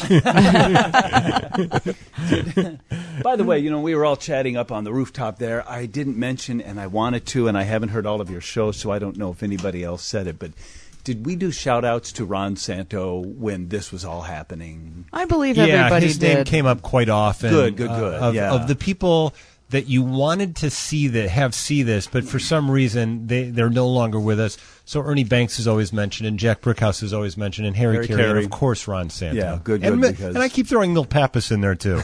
By the way, you know, we were all chatting up on the rooftop there. I didn't mention, and I wanted to, and I haven't heard all of your shows, so I don't know if anybody else said it, but did we do shout-outs to Ron Santo when this was all happening? I believe Yeah, everybody his did. name came up quite often. Good, good, uh, good, of, yeah. of the people that you wanted to see that have see this, but for some reason they they're no longer with us. So Ernie Banks is always mentioned, and Jack Brickhouse is always mentioned, and Harry, Harry Carey, Carey. and of course Ron Santo. Yeah, good, and, good, because- and I keep throwing Milt Pappas in there too.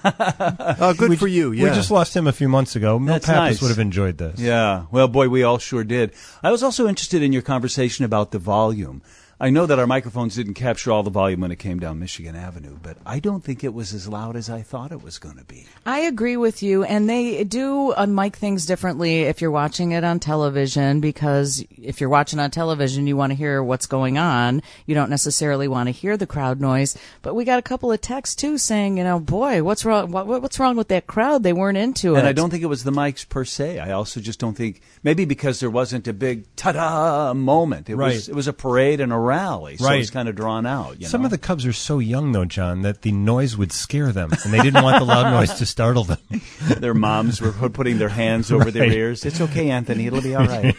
Oh, good we, for you. Yeah. We just lost him a few months ago. Milt That's Pappas nice. would have enjoyed this. Yeah. Well, boy, we all sure did. I was also interested in your conversation about the volume. I know that our microphones didn't capture all the volume when it came down Michigan Avenue, but I don't think it was as loud as I thought it was going to be. I agree with you, and they do uh, mic things differently if you're watching it on television, because if you're watching on television, you want to hear what's going on. You don't necessarily want to hear the crowd noise. But we got a couple of texts, too, saying, you know, boy, what's wrong what, what's wrong with that crowd? They weren't into it. And I don't think it was the mics per se. I also just don't think, maybe because there wasn't a big ta-da moment. It Right. was it was a parade and a rally, so Right. it was kind of drawn out. You Some know? of the Cubs are so young, though, John, that the noise would scare them, and they didn't want the loud noise to startle them. Their moms were pu- putting their hands over their Right. ears. It's okay, Anthony. It'll be all right.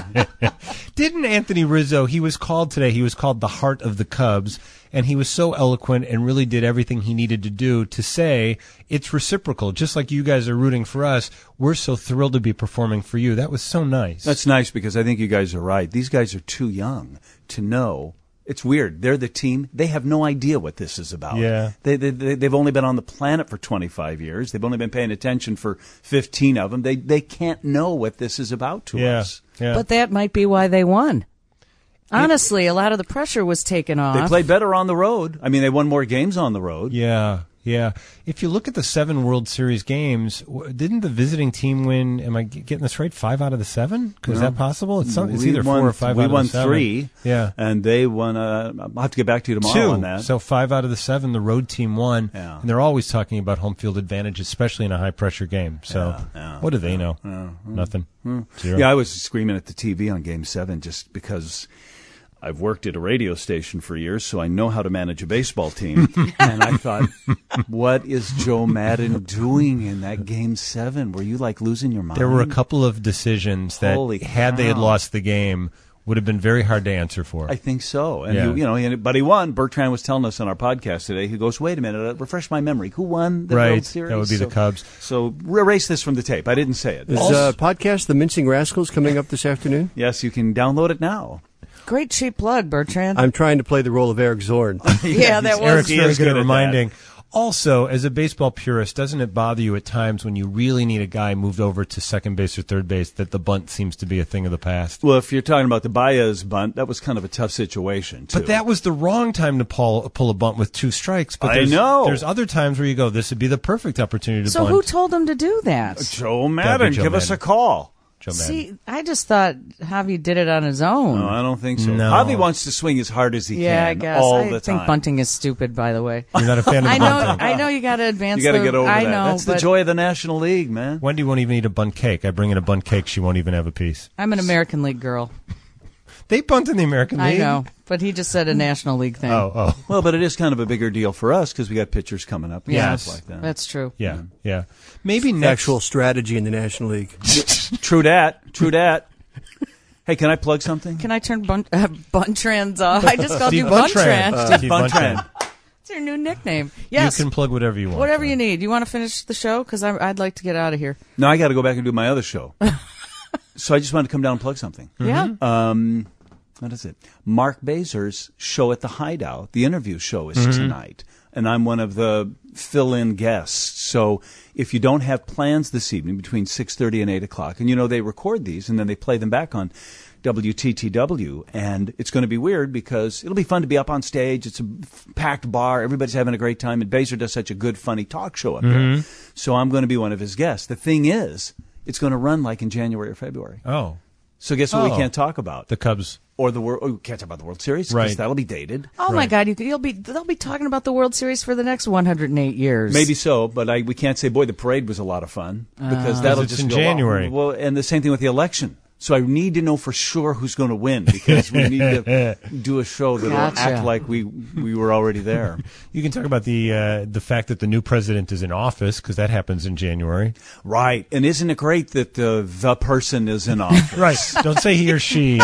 Didn't Anthony Rizzo, he was called today, he was called the heart of the Cubs, and he was so eloquent and really did everything he needed to do to say it's reciprocal. Just like you guys are rooting for us, we're so thrilled to be performing for you. That was so nice. That's nice because I think you guys are right. These guys are too young to know. It's weird. They're the team. They have no idea what this is about. Yeah. They, they, they, they've only been on the planet for twenty-five years. They've only been paying attention for fifteen of them. They, they can't know what this is about to yeah. us. Yeah. But that might be why they won. Honestly, a lot of the pressure was taken off. They played better on the road. I mean, they won more games on the road. Yeah, yeah. If you look at the seven World Series games, w- didn't the visiting team win? Am I g- getting this right? Five out of the seven? Is that possible? It's, some, it's We either won, four or five. We out won of the seven. three. Yeah, And they won. Uh, I'll have to get back to you tomorrow two. on that. So five out of the seven, the road team won. Yeah. And they're always talking about home field advantage, especially in a high pressure game. So Yeah, yeah, what do they know? Nothing. Zero. Yeah, I was screaming at the T V on Game Seven just because I've worked at a radio station for years, so I know how to manage a baseball team. And I thought, what is Joe Madden doing in that Game Seven? Were you like losing your mind? There were a couple of decisions that, Holy had they had cow. lost the game, would have been very hard to answer for. I think so. And Yeah. he, you know, he, but he won. Bertrand was telling us on our podcast today. He goes, "Wait a minute, uh, refresh my memory. Who won the Right, World Series?" that would be the So- Cubs. So erase this from the tape. I didn't say it. Is uh, podcast The Mincing Rascals coming up this afternoon? Yes, you can download it now. Great cheap plug, Bertrand. I'm trying to play the role of Eric Zorn. yeah, that was. Eric's He very is good good at at reminding. Also, as a baseball purist, doesn't it bother you at times when you really need a guy moved over to second base or third base that the bunt seems to be a thing of the past? Well, if you're talking about the Baez bunt, that was kind of a tough situation, too. But that was the wrong time to pull, pull a bunt with two strikes. But I there's, know. There's other times where you go, this would be the perfect opportunity to So bunt. who told him to do that? Joe Madden, Joe give us Madden. a call. Joe Madden. See, I just thought Javi did it on his own. No, I don't think so. No. Javi wants to swing as hard as he yeah, I can guess. all I the think time. bunting is stupid, by the way. You're not a fan of the I know, bunting. I know. You got to advance. You got to the, get over I that. know, That's the but joy of the National League, man. Wendy won't even eat a bunt cake. I bring in a bunt cake, she won't even have a piece. I'm an American League girl. They bunt in the American I League. know, but he just said a National League thing. Oh, oh. Well, but it is kind of a bigger deal for us because we got pitchers coming up and yeah, stuff like that. that's true. Yeah, yeah. Maybe next. Actual strategy in the National League. True dat. True dat. Hey, can I plug something? Can I turn bun- uh, Buntrans off? I just called Steve you Buntrand. Buntrand. Uh, Steve Buntrand. Buntrand. It's your new nickname. Yes. You can plug whatever you want. Whatever you need. You want to finish the show? Because I'd like to get out of here. No, I got to go back and do my other show. So I just wanted to come down and plug something. Yeah. Um, what is it? Mark Bazer's show at the Hideout, the interview show, is tonight. And I'm one of the fill-in guests. So if you don't have plans this evening between six thirty and eight o'clock, and you know they record these and then they play them back on W T T W, and it's going to be weird because it'll be fun to be up on stage. It's a packed bar. Everybody's having a great time, and Baser does such a good, funny talk show up there. So I'm going to be one of his guests. The thing is, it's going to run like in January or February. Oh, So guess what Oh. we can't talk about? the Cubs. Or the world. Oh, we can't talk about the World Series because Right. that'll be dated. Oh my Right. God! You, you'll be they'll be talking about the World Series for the next one hundred eight years. Maybe so, but I, we can't say, boy, the parade was a lot of fun because that'll it's just in go January. on. Well, and the same thing with the election. So I need to know for sure who's going to win because we need to do a show that will Gotcha. act like we we were already there. You can talk about the uh, the fact that the new president is in office because that happens in January. Right. And isn't it great that the, the person is in office? Right. Don't say he or she.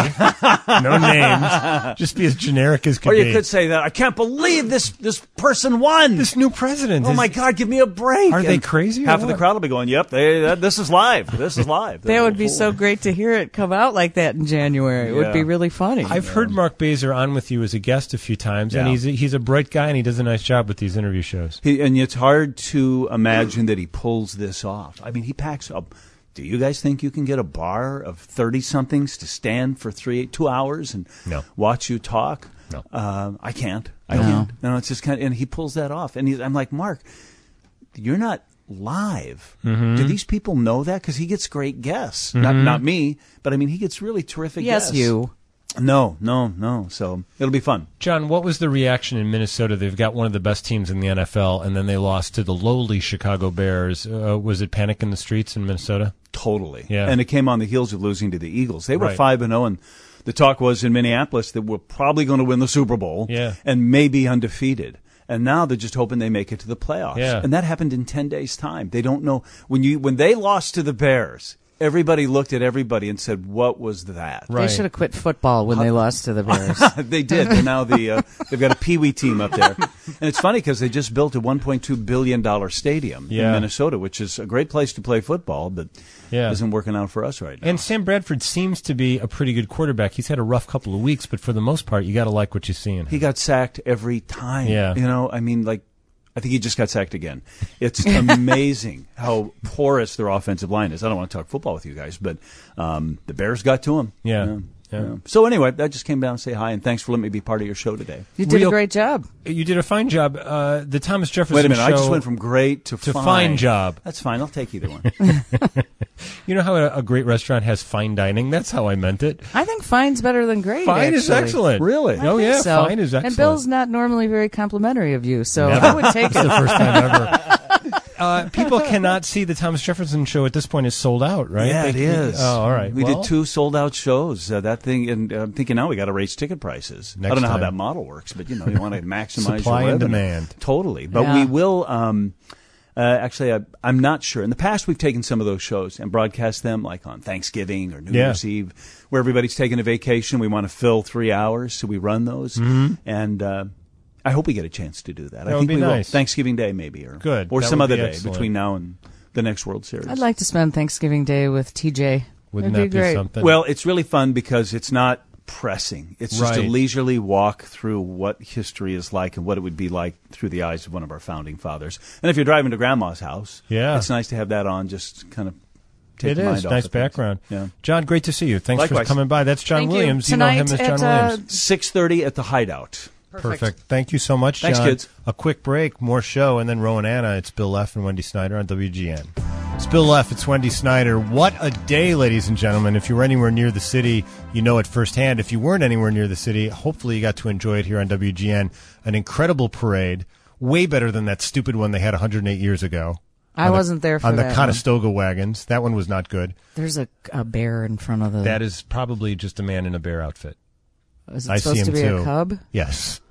No names. Just be as generic as could Or you be. could say that, I can't believe this this person won. This new president. Oh is- my God, give me a break. Are they And crazy or Half of the what? crowd will be going, yep, they, that, this is live. This is live. That would be so great to hear it come out like that in January. It would be Yeah. really funny. I've heard Mark Baser on with you as a guest a few times, and Yeah. he's a, he's a bright guy, and he does a nice job with these interview shows. He, and it's hard to imagine that he pulls this off. I mean, he packs up. Do you guys think you can get a bar of thirty-somethings to stand for three, two hours and No. watch you talk? No. Uh, I can't. I No. can't. No, it's just kind of, and he pulls that off. And he's, I'm like, Mark, you're not live. Mm-hmm. Do these people know that? Because he gets great guests. Not not me, but I mean, he gets really terrific yes, guests. you. No, no, no. So it'll be fun. John, what was the reaction in Minnesota? They've got one of the best teams in the N F L, and then they lost to the lowly Chicago Bears. Uh, was it panic in the streets in Minnesota? Totally. Yeah. And it came on the heels of losing to the Eagles. They were Right. five and zero, and the talk was in Minneapolis that we're probably going to win the Super Bowl. Yeah. And maybe undefeated. And now they're just hoping they make it to the playoffs. Yeah. And that happened in ten days' time. They don't know when you when they lost to the Bears. Everybody looked at everybody and said, "What was that?" Right. They should have quit football when they lost to the Bears. They did. And now the uh, they've got a Pee Wee team up there, and it's funny because they just built a one point two billion dollar stadium Yeah. in Minnesota, which is a great place to play football, but Yeah. isn't working out for us right now. And Sam Bradford seems to be a pretty good quarterback. He's had a rough couple of weeks, but for the most part, you got to like what you see in him. He got sacked every time. Yeah. You know, I mean, like, I think he just got sacked again. It's amazing how porous their offensive line is. I don't want to talk football with you guys, but um, the Bears got to him. Yeah. You know, Yeah. you know. So anyway, I just came down to say hi, and thanks for letting me be part of your show today. You did Real- a great job. You did a fine job. Uh, the Thomas Jefferson Wait a minute, show. I just went from great to, to fine. fine job. That's fine. I'll take either one. You know how a, a great restaurant has fine dining? That's how I meant it. I think fine's better than great. Fine is actually. excellent. Really? I Oh, think yeah. so. Fine is excellent. And Bill's not normally very complimentary of you, so Never. I would take It's the it. first time ever. Uh, people cannot see the Thomas Jefferson show at this point is sold out, right? Yeah, They it can- is. Oh, all right. We Well, did two sold out shows. Uh, that thing, and uh, I'm thinking now we got to raise ticket prices. Next I don't know time. how that model works, but you know, you want to maximize Supply your and revenue. demand. Totally, but Yeah. we will. Um, uh, actually, I, I'm not sure. In the past, we've taken some of those shows and broadcast them, like on Thanksgiving or New Yeah. Year's Eve, where everybody's taking a vacation. We want to fill three hours, so we run those, Mm-hmm. and. Uh, I hope we get a chance to do that. That I would think be we nice. will. Thanksgiving Day, maybe, or Good. or That some would other be day excellent. between now and the next World Series. I'd like to spend Thanksgiving Day with T J. Wouldn't That'd that be be great. something? Well, it's really fun because it's not pressing. It's just a Right. leisurely walk through what history is like and what it would be like through the eyes of one of our founding fathers. And if you're driving to Grandma's house, Yeah. it's nice to have that on, just kind of take it the mind is. off Nice of things. background. Yeah. John, great to see you. Thanks Likewise. for coming by. That's John Thank you. Williams. You, know him as Tonight John at, uh, Williams. six thirty at the Hideout. Perfect. Thank you so much, John. Thanks, kids. A quick break, more show, and then Rowan Anna. It's Bill Leff and Wendy Snyder on W G N. It's Bill Leff. It's Wendy Snyder. What a day, ladies and gentlemen. If you were anywhere near the city, you know it firsthand. If you weren't anywhere near the city, hopefully you got to enjoy it here on W G N. An incredible parade. Way better than that stupid one they had one hundred eight years ago. I On the- wasn't there for On the that one. Conestoga wagons. That one was not good. There's a, a bear in front of the. That is probably just a man in a bear outfit. is it I supposed see to him be too. a cub? Yes.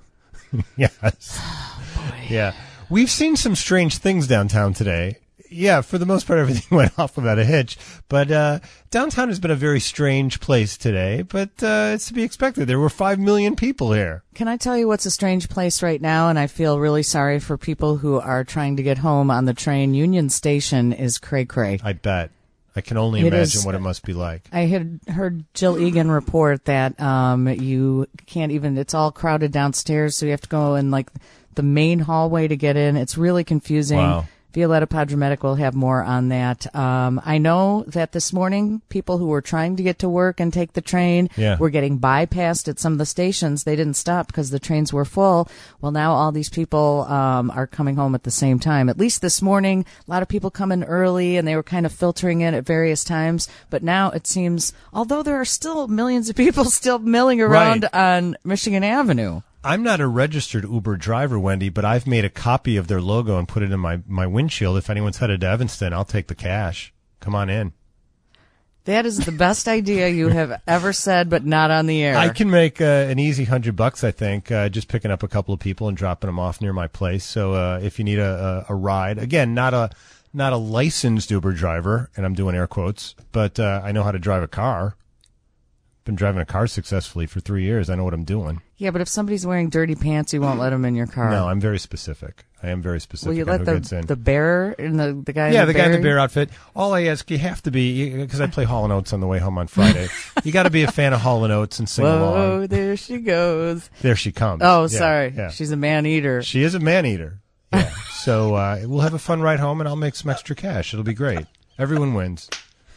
Yes. Yeah. We've seen some strange things downtown today. Yeah, for the most part, everything went off without a hitch. But uh, downtown has been a very strange place today, but uh, it's to be expected. There were five million people here. Can I tell you what's a strange place right now? And I feel really sorry for people who are trying to get home on the train. Union Station is cray-cray. I bet. I can only It imagine is- what it must be like. I had heard Jill Egan report that um, you can't even, it's all crowded downstairs, so you have to go in like the main hallway to get in. It's really confusing. Wow. Violetta Padrometic will have more on that. Um, I know that this morning, people who were trying to get to work and take the train Yeah. were getting bypassed at some of the stations. They didn't stop because the trains were full. Well, now all these people um, are coming home at the same time. At least this morning, a lot of people come in early, and they were kind of filtering in at various times. But now it seems, although there are still millions of people still milling around Right. on Michigan Avenue. I'm not a registered Uber driver, Wendy, but I've made a copy of their logo and put it in my, my windshield. If anyone's headed to Evanston, I'll take the cash. Come on in. That is the best idea you have ever said, but not on the air. I can make uh, an easy hundred bucks, I think, uh, just picking up a couple of people and dropping them off near my place. So uh, if you need a, a, a ride, again, not a not a licensed Uber driver, and I'm doing air quotes, but uh, I know how to drive a car. Been driving a car successfully for three years. I know what I'm doing. Yeah, but if somebody's wearing dirty pants, you won't let them in your car. No, I'm very specific. I am very specific. Will you on let who the gets in. the bear and the the guy? Yeah, in the, the guy in the bear? bear outfit. All I ask, you have to be, because I play Hall and Oates on the way home on Friday. You got to be a fan of Hall and Oates and sing Whoa, along. there she goes. There she comes. Oh, Yeah, sorry. yeah. She's a man eater. She is a man eater. Yeah. So uh, we'll have a fun ride home, and I'll make some extra cash. It'll be great. Everyone wins.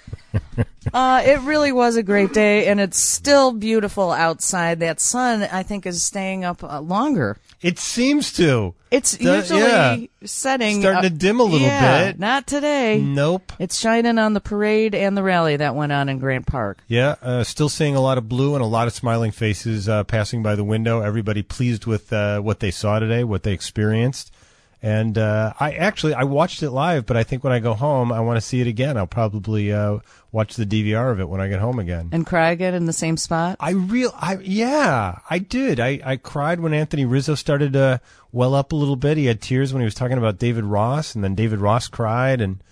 Uh, it really was a great day, and it's still beautiful outside. That sun, I think, is staying up uh, longer. It seems to. It's The- usually yeah. setting. Starting uh, to dim a little yeah, bit. Not today. Nope. It's shining on the parade and the rally that went on in Grant Park. Yeah, uh, still seeing a lot of blue and a lot of smiling faces uh, passing by the window. Everybody pleased with uh, what they saw today, what they experienced. And uh, I actually, I watched it live, but I think when I go home, I want to see it again. I'll probably uh, watch the D V R of it when I get home again. And cry again in the same spot? I real, I yeah, I did. I, I cried when Anthony Rizzo started to well up a little bit. He had tears when he was talking about David Ross, and then David Ross cried, and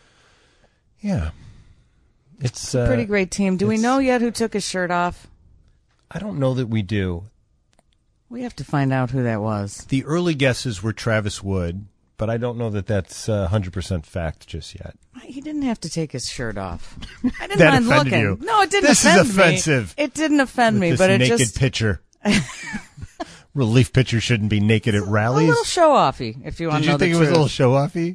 yeah, it's uh, Pretty great team. Do we it's- know yet who took his shirt off? I don't know that we do. We have to find out who that was. The early guesses were Travis Wood, but I don't know that that's uh, one hundred percent fact just yet. He didn't have to take his shirt off. I didn't That mind offended looking. you. No, it didn't This is offend offensive. me. It didn't offend With me, this but it naked just pitcher. Relief pitcher shouldn't be naked at a rallies. little show-offy, if you want Did to know you think the it was a truth. little show-offy?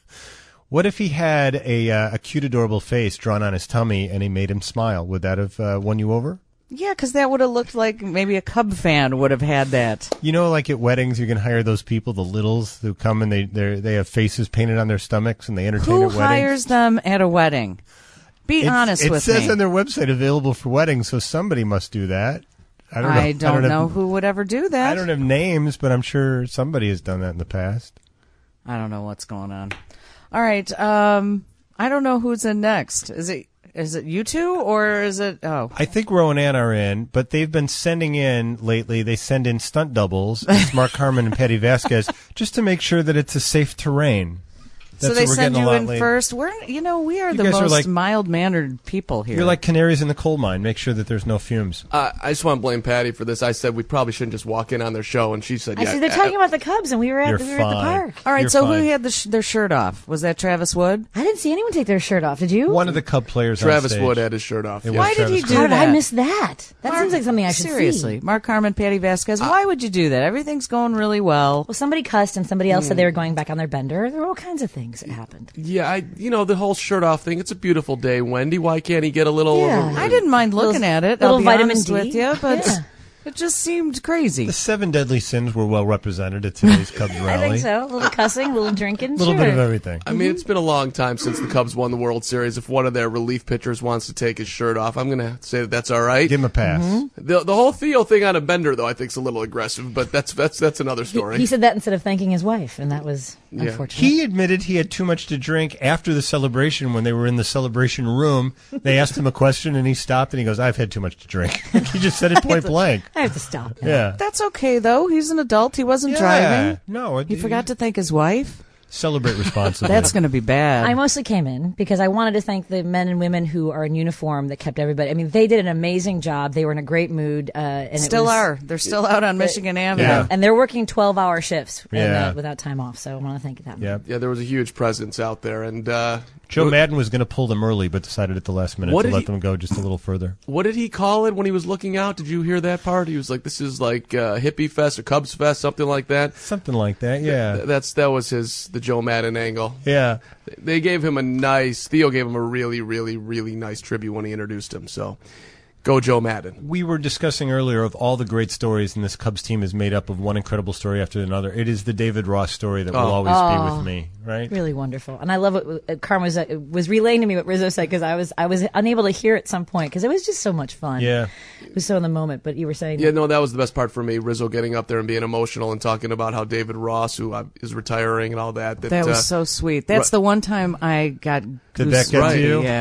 What if he had a uh, a cute, adorable face drawn on his tummy and he made him smile? Would that have uh, won you over? Yeah, because that would have looked like maybe a Cub fan would have had that. You know, like at weddings, you can hire those people, the littles, who come and they they they have faces painted on their stomachs and they entertain Who at weddings. hires them at a wedding? Be It's- honest it with says me. on their website available for weddings, so somebody must do that. I don't know. I don't, have- know who would ever do that. I don't have names, but I'm sure somebody has done that in the past. I don't know what's going on. All right. Um, I don't know who's in next. Is it is it you two or is it? Oh, I think Ro and Ann are in, but they've been sending in lately. They send in stunt doubles, it's Mark Harmon and Patty Vasquez, just to make sure that it's a safe terrain. That's so they what we're send getting a you lot in late. first. We're you know we are You the guys are most like- mild mannered people here. You're like canaries in the coal mine. Make sure that there's no fumes. Uh, I just want to blame Patty for this. I said we probably shouldn't just walk in on their show, and she said, I "Yeah." said they're uh, talking about the Cubs, and we were at You're we were at the fine. park. All right. You're So fine. who had the sh- their shirt off? Was that Travis Wood? I didn't see anyone take their shirt off. Did you? One of the Cub players on Travis stage. Wood had his shirt off. It yeah. was Why did he Travis do How Wood. did I that? miss that? That Mark- seems like something I should Seriously, see. Mark Harmon, Patty Vasquez. Why would you do that? Everything's going really well. Well, somebody cussed, and somebody else said Hmm. they were going back on their bender. There were all kinds of things that happened. Yeah, I, you know, the whole shirt off thing. It's a beautiful day, Wendy. Why can't he get a little? Yeah. I didn't mind looking Little- at it. little I'll be vitamin honest D. with you, but Yeah. it just seemed crazy. The seven deadly sins were well represented at today's Cubs rally. I think so. A little cussing, a little drinking. A little sure. bit of everything. I mean, it's been a long time since the Cubs won the World Series. If one of their relief pitchers wants to take his shirt off, I'm going to say that that's all right. Give him a pass. The the whole Theo thing on a bender, though, I think is a little aggressive, but that's that's that's another story. He said that instead of thanking his wife, and that was Yeah. unfortunate. He admitted he had too much to drink after the celebration when they were in the celebration room. They asked him a question and he stopped and he goes, I've had too much to drink. He just said it point blank. I have to stop now. Yeah. That's okay, though. He's an adult. He wasn't Yeah. driving. No. it- He forgot to thank his wife. Celebrate responsibly. That's going to be bad. I mostly came in because I wanted to thank the men and women who are in uniform that kept everybody. I mean, they did an amazing job. They were in a great mood. Uh, and Still it was, are. They're still out on Michigan Avenue. Yeah. And they're working twelve-hour shifts and, Yeah. uh, without time off. So I want to thank them. Yeah. Yeah, there was a huge presence out there, and uh, Joe what, Madden was going to pull them early, but decided at the last minute What to did let he- them go just a little further. what did he call it when he was looking out? Did you hear that part? He was like, "This is like uh, hippie fest or Cubs fest, something like that." Something like that, yeah. Th- That's that was his the Joe Madden angle. Yeah. They gave him a nice. Theo gave him a really, really, really nice tribute when he introduced him. So, go Joe Madden. We were discussing earlier of all the great stories, and this Cubs team is made up of one incredible story after another. It is the David Ross story that will Oh. always Oh. be with me, right? Really wonderful, and I love what uh, Carm was uh, was relaying to me what Rizzo said because I was I was unable to hear at some point because it was just so much fun. Yeah. it was so in the moment. But you were saying, Yeah, no, that was the best part for me. Rizzo getting up there and being emotional and talking about how David Ross, who uh, is retiring and all that. That, That was uh, so sweet. That's Right. the one time I got Did that goose- get to Right. you? Yeah.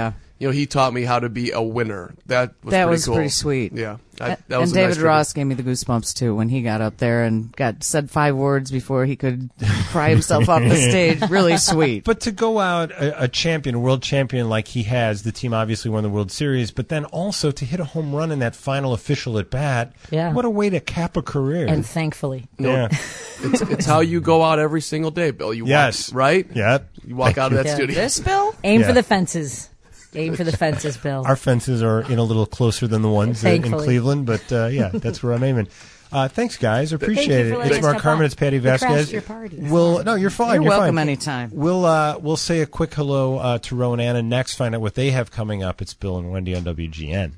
you know, he taught me how to be a winner. That was that pretty was cool. pretty sweet. Yeah, I, that and was a David nice Ross gave me the goosebumps too when he got up there and got said five words before he could cry himself off the stage. Really sweet. But to go out a, a champion, a world champion like he has, the team obviously won the World Series, but then also to hit a home run in that final official at bat. Yeah. What a way to cap a career. And thankfully. Yeah. It's, it's how you go out every single day, Bill. You Yes. walk, right? Yeah. You walk out of that Yeah. studio. This, Bill? Aim Yeah. for the fences. Aim for the fences, Bill. Our fences are in a little closer than the ones uh, in Thankfully. Cleveland, but uh, yeah, that's where I'm aiming. Uh, thanks, guys. Appreciate Thank you for it. letting It's us Mark step Harmon. on. It's Patty We crashed Vasquez. your party. We'll no, you're fine. You're You're welcome fine. anytime. We'll uh, we'll say a quick hello uh, to Ro and Anna next. Find out what they have coming up. It's Bill and Wendy on W G N.